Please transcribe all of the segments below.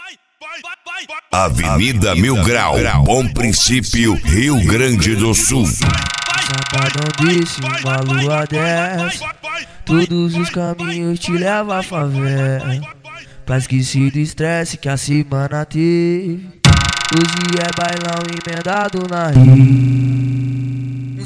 Avenida Mil Grau, Bom Princípio, Rio Grande do Sul. Sabadão desse, uma lua desce, todos os caminhos te levam à favela, pra esquecer do estresse que a semana teve. Hoje é bailão emendado na rede.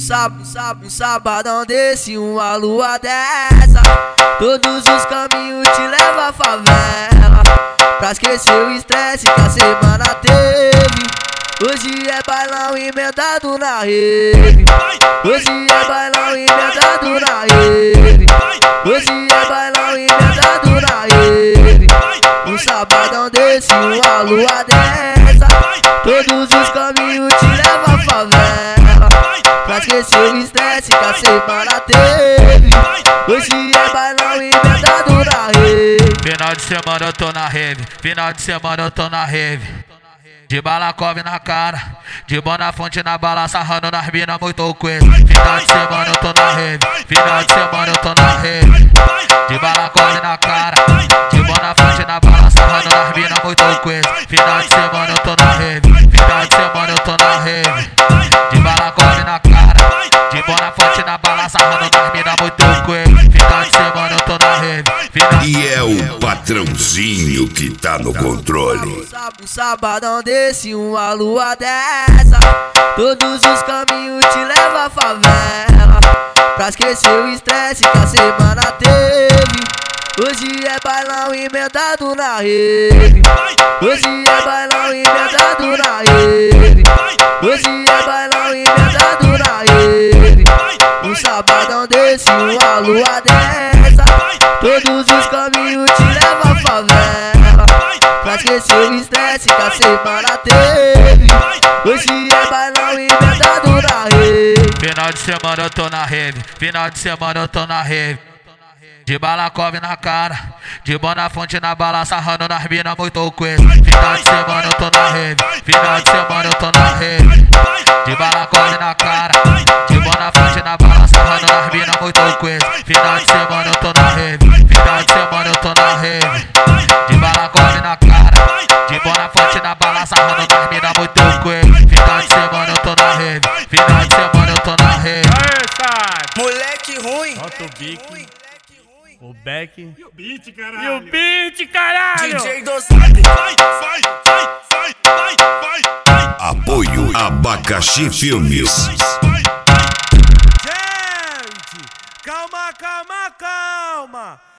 Um sabadão desse, uma lua dessa, todos os caminhos te levam à favela, pra esquecer o estresse que a semana teve. Hoje é bailão emendado na rede. Hoje é bailão emendado na rede. Hoje é bailão emendado na rede. Um sabadão desse, uma lua dessa, todos os caminhos te levam à favela, pra esquecer o estresse que a semana teve. Hoje é bailão emendado na rede. Final de semana eu tô na rave, final de semana eu tô na rave. De balacove na cara, de Bonafonte na bala, sarrando nas mina muito coisa. Final de semana eu tô na rave, final de semana eu tô na rave. De balacove na cara, de Bonafonte na bala, sarrando nas mina muito coisa. Final de semana eu tô na rave, final de semana eu tô na rave. De balacove na cara, de Bonafonte na bala, sarrando nas mina muito coisa. Final de semana eu tô na rave. E é o patrãozinho que tá no controle. Um sabadão desse, uma lua dessa, todos os caminhos te levam à favela, pra esquecer o estresse que a semana teve. Hoje é bailão emendado na rede. Hoje é bailão emendado na rede. Hoje é bailão emendado na rede. Um sabadão desse, uma lua dessa, todos os caminhos te levam à favela, pra esquecer o estresse que a semana teve. Hoje é bailão emendado na rede. Final de semana eu tô na rave, final de semana eu tô na rave. De balacove na cara, de Bonafonte na bala, sarrando nas mina muito coisa. Final de semana eu tô na rave, final de semana eu tô na rave. De balacove na cara, de Bonafonte na bala, sarrando nas mina muito coisa. Final de semana eu tô na rave, final de semana eu tô na rave. De balacove na cara, de Bonafonte na bala, sarrando nas mina muito coisa. Final de semana eu tô na rave, final de semana eu tô na rave. Moleque ruim. Solta o bico, o back E o beat, caralho. e o beat, caralho! DJ Dosado. Apoio Abacaxi Filmes. Gente, calma, calma, calma.